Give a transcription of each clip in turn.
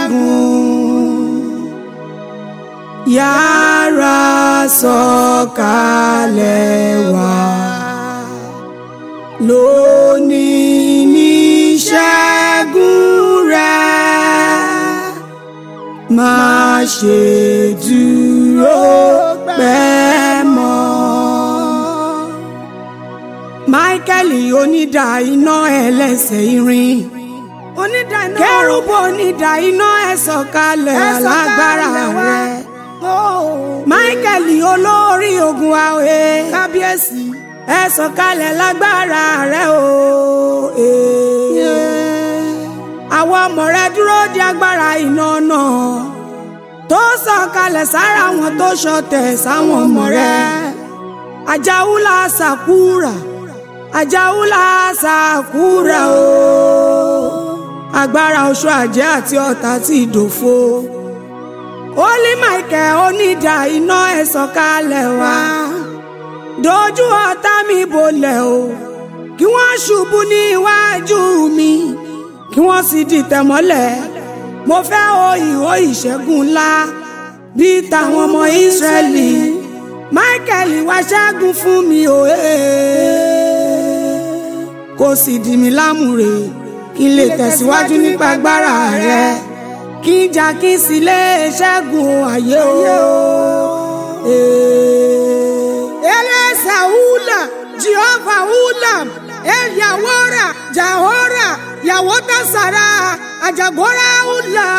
ṣẹ́gun yára sọ̀kalẹ̀ wá lónìí ní ṣẹ́gun rẹ̀ má ṣe dúró pẹ́ mọ́. Máíkẹ́lì onídà iná ẹlẹ́sẹ̀ irin kérúbù onídà iná ẹ sọ̀kalẹ̀ alágbára rẹ̀. Máíkẹ́lì olórí ogun àwẹ̀ kábíyèsí ẹ sọ̀kalẹ̀ lágbára rẹ̀ o. Àwọn ọmọ rẹ̀ dúró di agbára iná náà tó sọ̀kalẹ̀ sára wọn tó ṣọ̀tẹ̀ sáwọn ọmọ rẹ̀. Àjàúlà sàkúrà Àjàúlà sàkúrà o. Agbára oṣù àjẹ́ àti ọ̀tá ti dòfo. Holy Michael onídà iná ẹ sọ̀kalẹ̀ wá dojú ọ̀tá mi bolẹ̀ o kí wọ́n ṣubú ní iwájú mi kí wọ́n sì dìtẹ̀ mọ́lẹ̀. Mo fẹ́ o ìhó ìṣẹ́gun ńlá bíi tàwọn ọmọ Ísírẹ́lì. Michael wá ṣẹ́gun fún mi o kò sì dì mí lámùrè kí n lè tẹ̀síwájú nípa agbára rẹ kí n jà kí n sì lè ṣẹ́gun ayé o. Ẹlẹ́sẹ̀ húlà Jehovah húlà Ẹ̀yàwọ́ra Jahora Yàwọ́tà Sàrà Àjàgbọ́ra húlà.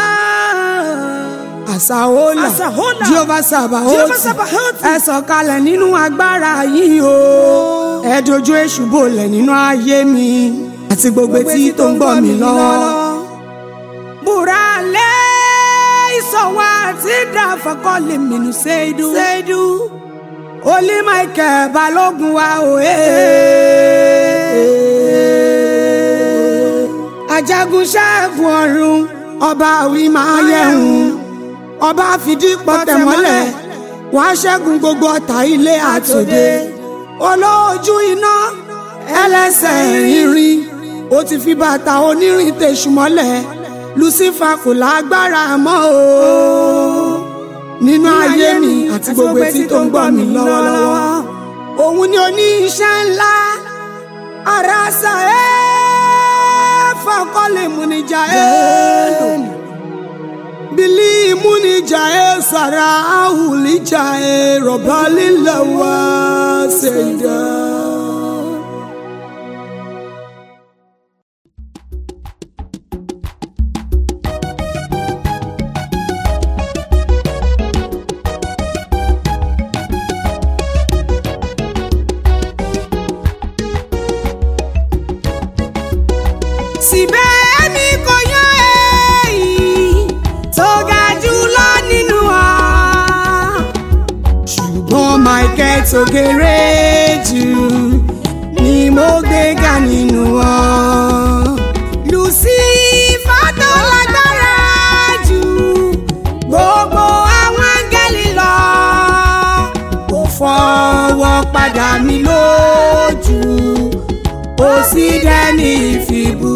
Àsàhólà Jehovah Sabaoth ẹ sọ̀kalẹ̀ nínú agbára yìí o. Ẹ dojú èṣù bolẹ̀ nínú ayé mi àti gbogbo etí tó ń gbọ́ mi lọ́wọ́. Bùrà lé ìsọ̀wọ́ àti ìdáfọ́kọ́lé mìínú ṣèdú. Holy Michael balógun wa o. Ajagun ṣẹ́gun ọ̀run ọba àwí máa yẹ̀hún ọba fìdí pọ̀tẹ̀ mọ́lẹ̀ wá ṣẹ́gun gbogbo ọ̀tá ilé àtòde. Olójú iná ẹlẹ́sẹ̀ irin ó ti fi bàtà onírin tèṣù mọ́lẹ̀. Lucifer kò lágbára mọ́ o nínú ayé mi àti gbogbo etí tó ń gbọ́ mi lọ́wọ́lọ́wọ́. Òun ni oní iṣẹ́ ńlá àràsà fọkọ́lé múnijà bílí múnijà sàrà àhùlíjà rọ̀bálílàwà ṣẹ̀dá. Síbẹ̀ èmi kò yan èyí tó ga jùlọ nínú wa. Ṣùgbọ́n Michael tó kéré jù ni mo gbéga nínú wa. Lucifer tó lágbára jù gbogbo àwọn áńgẹ́lì lọ. Ó fọwọ́ padà mi lójú ó sì dẹ́ni ìfìbú.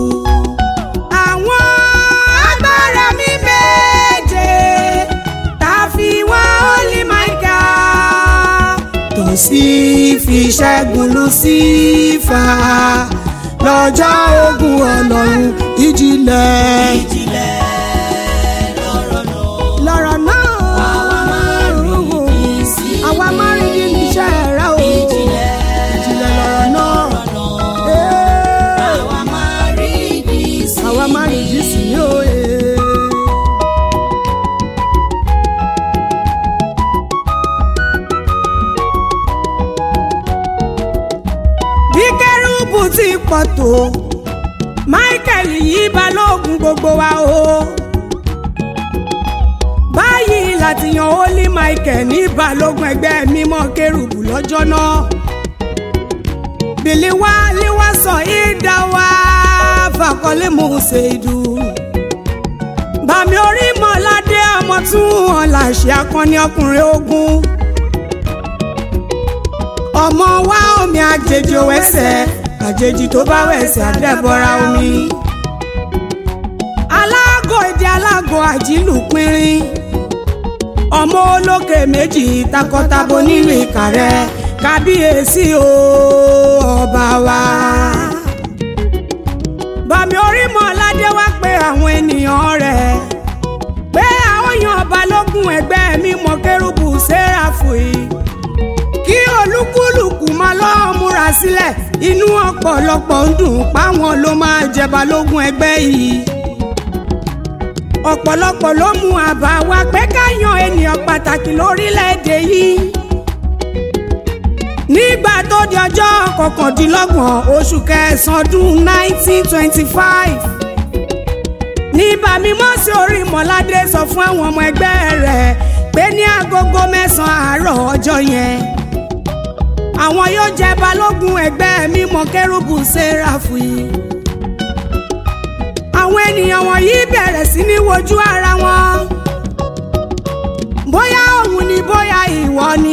Àwọn agbára mi méje tá fi wá Holy Michael tó sì fi ṣẹ́gun Lucifer lọ́jọ́ ogun Ọlọ́run ìjìnlẹ̀ lọ́rọ̀ náà àwa máa rí bí iṣẹ́ rẹ̀ o. Àwa máa rí jí sí ní òye. Bí kérúbù ti pọ̀ tó Michael yìí balógun gbogbo wa o. Báyìí láti yan Holy Michael ní balógun ẹgbẹ́ mímọ́ kérúbù lọ́jọ́ náà. Bìlí wá líwá sọ ìdá wa fàkọlé mo ṣe ìdú. Bàmí orí mọ́ládé ọmọ tún wọn làṣẹ akọni ọkùnrin ogun. Ọmọ wa omi àjèjì òwẹ́sẹ̀ àjèjì tó bá wẹ̀sẹ̀ àdẹ́bọra omi. Alágò èdè alágò abo àjílù pínrín ọmọ olókè méjì takọtabo nílùú Ìkàrẹ́ kábíyèsí o ọba wa. Bàmí Orímọládé wá pé àwọn ènìyàn rẹ̀ pé àwọn yan balógun ẹgbẹ́ mímọ́ Kérúbù Séráfù yìí kí olúkúlùkù máa lọ́ọ́ múra sílẹ̀ inú ọ̀pọ̀lọpọ̀ ń dùn páwọn ló máa jẹ balógun ẹgbẹ́ yìí. Ọ̀pọ̀lọpọ̀ ló mú àbá wa pé ká yan ènìyàn pàtàkì lórílẹ̀‐èdè yìí. Nígbà tó di ọjọ́ 29 oṣù kẹsàn-án ọdún 1925 ní Bàmí Mósè Orímọládé sọ fún àwọn ọmọ ẹgbẹ́ rẹ̀ pé ní agogo 9 àárọ̀ ọjọ́ yẹn àwọn yóò jẹ balógun ẹgbẹ́ mímọ́ Kérúbù Séráfù yìí. Àwọn ènìyàn wọ̀nyí bẹ̀rẹ̀ sí ní wojú ara wọn bóyá òun ni bóyá ìwọ ni.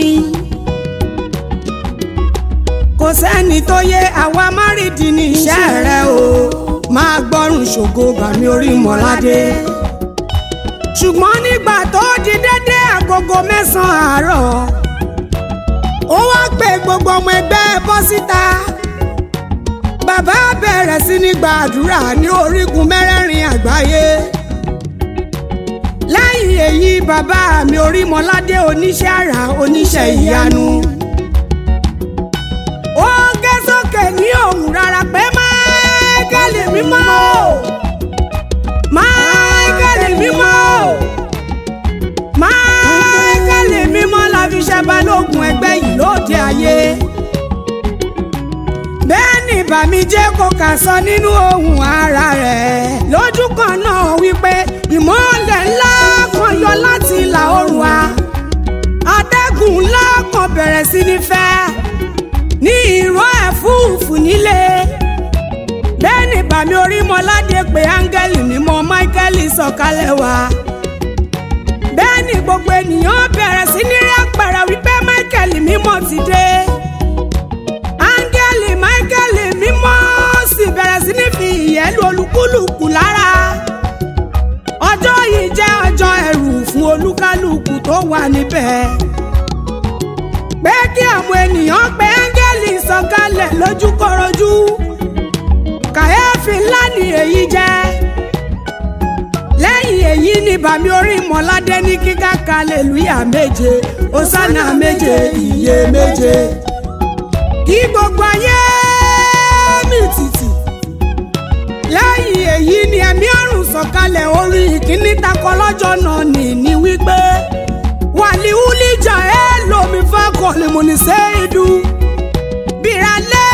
Kò sẹ́ni tó yé àwa márìdì ní iṣẹ́ rẹ o máa gbọ́rùn ṣògo Bàmí Orímọládé. Ṣùgbọ́n nígbà tó di dédé agogo 9 àárọ̀ ó wá pè gbogbo ọmọ ẹgbẹ́ bọ́ síta. Bàbá bẹ̀rẹ̀ sí ní gbàdúrà ní orígun mẹ́rẹ̀ẹ̀rin àgbáyé. Lẹ́yìn èyí bàbá mi Orímọládé oníṣẹ́ àrà oníṣẹ́ ìyanu ó ké sókè ní ohùn rárá pé Máíkẹ́lì mímọ́ Máíkẹ́lì mímọ́ Máíkẹ́lì mímọ́ la fi ṣe balógun ẹgbẹ́ yìí lóde ayé. Bẹ́ẹ̀ ni Bàmí jẹ́ kó kà sọ nínú ohùn ara rẹ̀ lójú kan náà wípé ìmọ́lẹ̀ ńlá kan yọ láti ìlà oòrùn wa. Atẹ́gùn ńlá kan bẹ̀rẹ̀ sí ní fẹ́ ní ìró ẹ̀fúùfù nílé. Bẹ́ẹ̀ ni Bàmí Orímọládé pé áńgẹ́lì mímọ́ Máíkẹ́lì sọ̀kalẹ̀ wá. Bẹ́ẹ̀ ni gbogbo ènìyàn bẹ̀rẹ̀ sí ní rí àpẹẹrẹ wípé Máíkẹ́lì mímọ́ ti dé. Áńgẹ́lì Máíkẹ́lì mímọ́ sì bẹ̀rẹ̀ sí ní fi ìyẹ́ lu olúkúlùkù lára. Ọjọ́ yìí jẹ́ ọjọ́ ẹ̀rù fún olúkálùkù tó wà níbẹ̀. Pé kí àwọn ènìyàn pé áńgẹ́lì sọ̀kalẹ̀ lójúkorojú. Kàyéfì ńlá ni èyí jẹ́. Lẹ́yìn èyí ni Bàmí Orímọládé ní kíká hallelujah 7 hòsánà 7 ìyè 7. Kí gbogbo ayé mì tìtì. Lẹ́yìn èyí ni ẹ̀mí ọ̀run sọ̀kalẹ̀ orí ìkíní takọ lọ́jọ́ náà ní wípé wàlíwúlíjà ẹ̀ lómi fákọ̀ ni mo ní sẹ́ẹ̀dù bìràlẹ́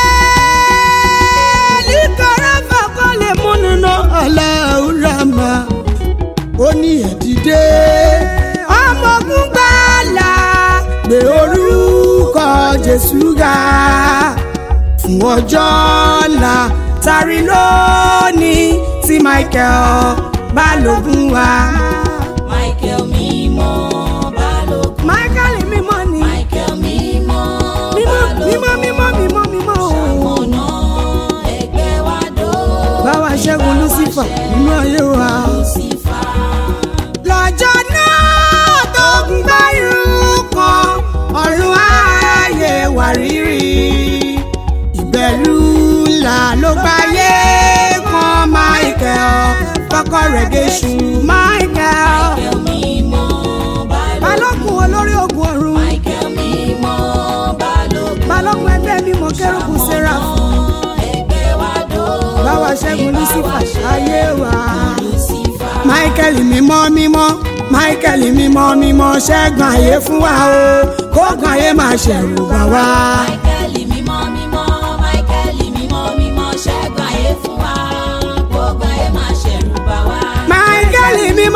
líkọ̀rọ̀ fákọ̀ lè mú nínú aláwùrámà ó ní ẹ̀dídé ọmọ ogun gbàlà gbé orúkọ Jésù ga fún ọjọ́ ọ̀la tari lónìí tí Michael balógun wa. Michael mímọ́ balógun. Michael mímọ́ ni. Michael mímọ́ balógun. mímọ́. Ṣamọ̀nà ẹgbẹ́ wa dó. Báwa ṣẹ́gun Lucifer nínú ayé wa. Lọ́jọ́ náà tó ń gbárù kan ọ̀run ààyè wà rírì. Ìbẹ̀rù ńlá ló gbáyé kan Michael kọ́kọ́ rẹ̀ gẹ̀ṣù Michael. Michael mímọ́ balógun olórí ogun ọ̀run. Michael mímọ́ balógun. Balógun ẹgbẹ́ mímọ́ Kérúbù Séráfù. Ẹgbẹ́ wa dó. Báwa ṣẹ́gun Lucifer ṣayé wa. Lucifer. Michael mímọ́ Michael mímọ́ ṣẹ́gun ayé fún wa o kógun ayé máa ṣẹ̀rù bà wá. Michael mímọ́ Michael mímọ́ ṣẹ́gun ayé fún wa kógun ayé máa ṣẹ̀rù bà wá. Michael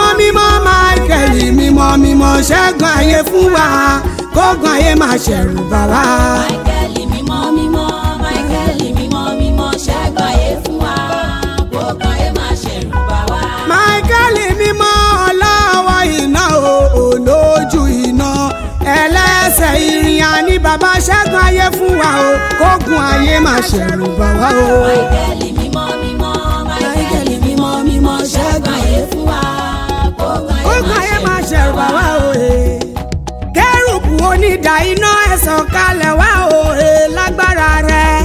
mímọ́ ṣẹ́gun ayé fún wa kógun ayé máa ṣẹ̀rù bà wá. Michael mímọ́ ṣẹ́gun ayé fún wa kógun ayé máa ṣẹ̀rù bà wá. Michael mímọ́ ọlọ́wọ́ iná olójú iná ẹlẹ́sẹ̀ ìrìn àní bàbá ṣẹ́gun ayé fún wa o kógun ayé máa ṣẹ̀rù bà wá o. Michael mímọ́ ṣẹ́gun ayé fún wa. sọ̀kalẹ̀ wá òye lágbára rẹ̀.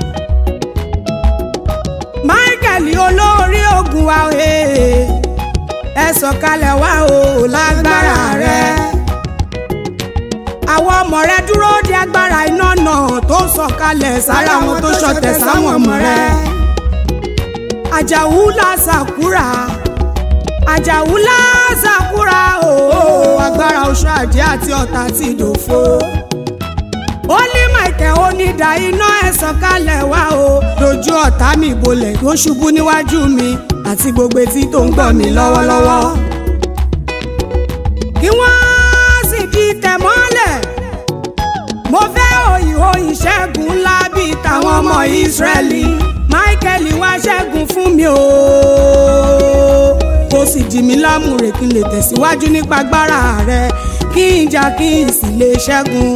Michael olórí ogun wa òye ẹ sọ̀kalẹ̀ wá òye lágbára rẹ̀. Àwọn ọmọ rẹ̀ dúró de agbára iná náà tó sọ̀kalẹ̀ sára wọn tó ṣọ̀tẹ̀ sáwọn ọmọ rẹ̀. Àjàwúlà Sàkúrà Àjàwúlà Sàkúrà ooo agbára oṣù àjẹ́ àti ọ̀tá ti dòfo. Holy Michael onídàá iná ẹ sọ̀kalẹ̀ wá o dojú ọ̀tá mi bolẹ̀ tó ṣubú níwájú mi àti gbogbo etí tó ń gbọ́ mi lọ́wọ́lọ́wọ́. Kí wọ́n sì di tẹ̀mọ́lẹ̀. Mo fẹ́ òyìnbó ìṣẹ́gun ńlá bíi tàwọn ọmọ Ísírẹ́lì. Michael wá ṣẹ́gun fún mi o. Kó sì dì mí lámùrè kí n lè tẹ̀síwájú nípa agbára rẹ̀ kí n jà kí n sì lè ṣẹ́gun.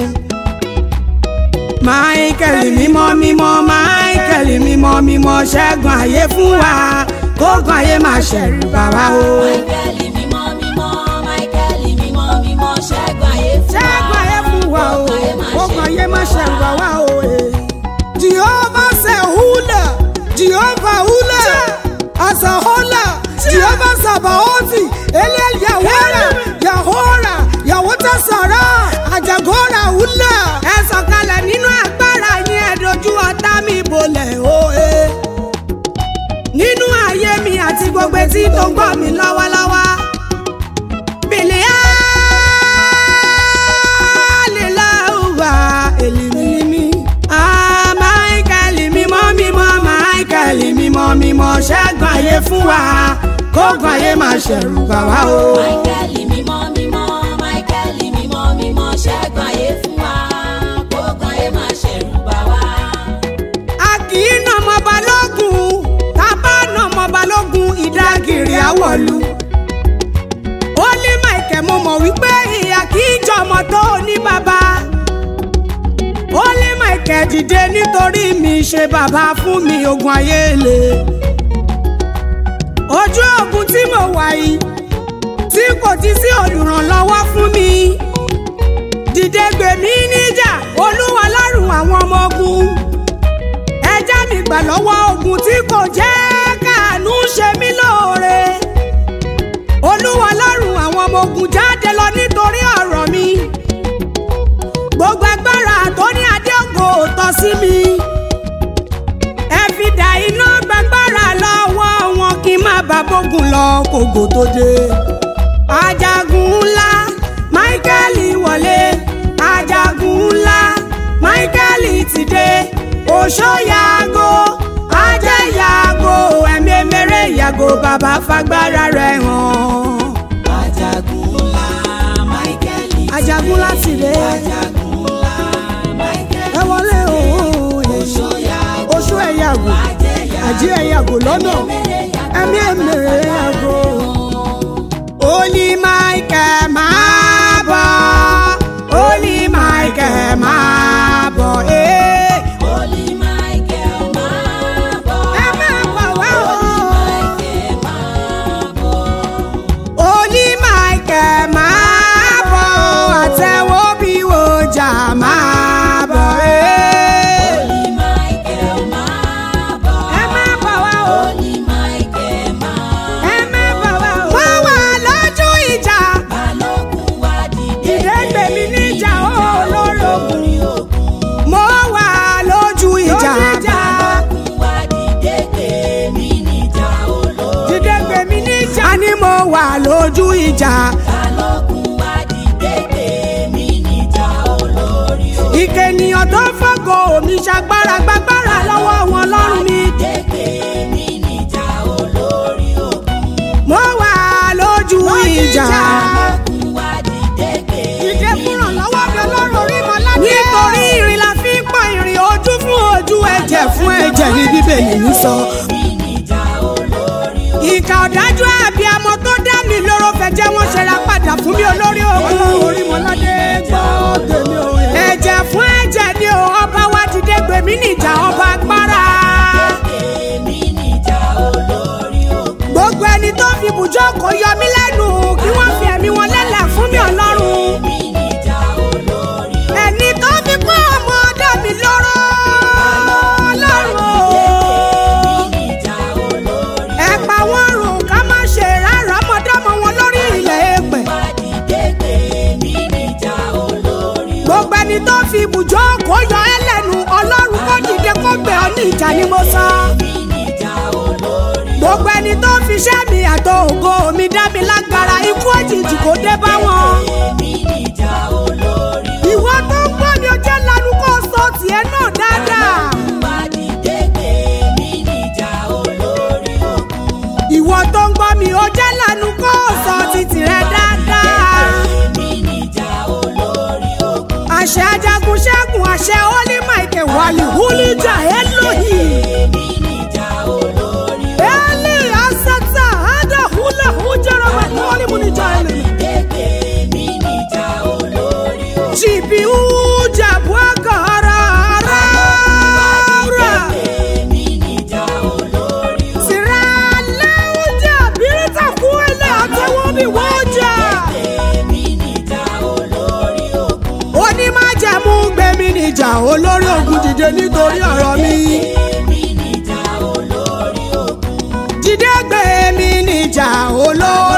Michael mímọ́ mímọ́ Michael mímọ́ mímọ́ ṣẹ́gun ayé fún wa kógun ayé máa ṣẹ̀rù bà wá o. Michael mímọ́ mímọ́ Michael mímọ́ mímọ́ ṣẹ́gun ayé fún wa o kógun ayé máa ṣẹ̀rù bà wá o. Jehovah Sehula Jehovah Hula Asahola Jehovah Sabaothi Eliel Yahora Yahora Yahota Sara Ajagora Hula. Ẹ sọ̀kalẹ̀ nínú agbára yín ẹ dojú ọ̀tá mi bolẹ̀ òye. Nínú ayé mi àti gbogbo etí tó ń gbọ́ mi lọ́wọ́lọ́wọ́. Bìlíà lílá òwà èlìmílímí. Michael mímọ́ mímọ́ Michael mímọ́ mímọ́ ṣẹ́gun ayé fún wa kógun ayé máa ṣẹ̀rù bà wá o. Michael mímọ́ mímọ́ Michael mímọ́ mímọ́ ṣẹ́gun ayé fún wa kógun ayé máa ṣẹ̀rù bà wá. A kì í nà mọ́ balógun tá a bá nà mọ́ balógun ìdágìrì àwọ̀lú. Holy Michael mo mọ̀ wípé ìyá kì í jọmọ tó ní bàbá. Holy Michael dìde nítorí mi ṣe bàbá fún mi ogun ayé le. Ojú ogun tí mo wà yìí tí kò ti sí olùrànlọ́wọ́ fún mi. Dìde gbè mí níjà Olúwa lọ́rùn àwọn ọmọ ogun. Ẹ já mi gbà lọ́wọ́ ogun tí kò jẹ́ káàánú ṣe mí lóore. Olúwa lọ́rùn àwọn ọmọ ogun jáde lọ nítorí ọ̀rọ̀ mi. Gbogbo agbára tó ní adé ògo tọ́ sí mi. Ẹ fi dà iná gbàgbára lọ́wọ́ wọn kí n má bá bógun lọ kògò tó dé. Ajagun ńlá Michael wọlé ajagun ńlá Michael ti dé. Òṣó yàgò ajé yàgò ẹ̀mí mèrè yàgò bàbá fagbára rẹ̀ hàn. Ajagun ńlá Michael ti dé. Ajagun ńlá ti dé. Ajagun ńlá Michael ti dé. Ẹ wọlé òòyè oṣù ẹ̀ yàgò àjí ẹ̀ yàgò lọ́nà ẹ̀mí mèrè yàgò. Holy Michael máa bọ̀ Holy Michael máa bọ̀ Holy Michael máa bọ̀. ẹ máa bọ̀ wá o. Michael máa bọ̀. Holy Michael máa bọ̀ àtẹ̀wọ́ bí wọ́jà máa bọ̀ Holy Michael máa bọ̀. ẹ máa bọ̀ wá o. Holy Michael máa ẹ máa bọ̀ wá o. Wọ́n wà lójú ìjà balógun wá dìde. ìdẹ́gbẹ̀ mi níjà olórogún. Lórí ogun. Mo wà lójú ìjà Balógun wá dìde gbèmí níjà olórí. ìdẹ́gbẹ̀ mi níjà. A ní mo wà lójú ìjà. Balógun wá dìde gbèmí níjà olórí ogun. Ìkènìyàn tó fọ́gò mi ṣagbára gbàgbára lọ́wọ́ wọn lọ́rùn mi. Dìde gbèmí níjà olórí ogun. Mo wà lójú ìjà. Balógun wá dìde gbèmí. Ìdè fúnra lọ́wọ́ mi ọlọ́run orí mọ́ládé. Nítorí ìrìn la fi ń pọ́n ìrìn ojú fún ojú ẹ̀jẹ̀ fún ẹ̀jẹ̀ ní Bíbélì ń sọ. Gbèmí níjà olórí ogun. Ìkà ọ̀dájú àbíamọ tó dá mi lóró fẹ̀jẹ̀ wọn ṣẹra padà fún mi olórí ogun. Ọlọ́run orí mọ́ládé gbọ́ tèmi o. Ẹ̀jẹ̀ fún ẹ̀jẹ̀ ni o ọba wa dìde gbèmí níjà ọba agbára. Gbèmí níjà olórí ogun. Gbogbo ẹni tó fi ibùjókòó yọ mí lẹ́nu kí wọ́n fi ẹ̀mí wọn lélẹ̀ fún mi ọlọ́run. Gbèmí níjà olórí ogun. Ẹni tó fi ni mo sọ. Gbogbo ẹni tó fi iṣẹ́ mi àtọ ògo mi dá mi lágara ikú òjijì kò dé bá wọn. Ìwọ tó ń gbọ́ mi ó jẹ́ lanu kó sọ tiẹ̀ náà dáadáa. Ìwọ tó ń gbọ́ mi ó jẹ́ lanu kó sọ títì rẹ dáadáa. Àṣẹ ajagun ṣẹ́gun àṣẹ Holy Michael wàlí húlíjà Elohim. Eli asata ada hula hujara mahali munija Elohim. Chibi uja bwakara ara. Sirale uja birita kuele atewobi woja. Oni májẹ̀mú gbé mi níjà olórí ogun dìde nítorí ọ̀rọ̀ mi. Dìde gbé mi níjà olórí.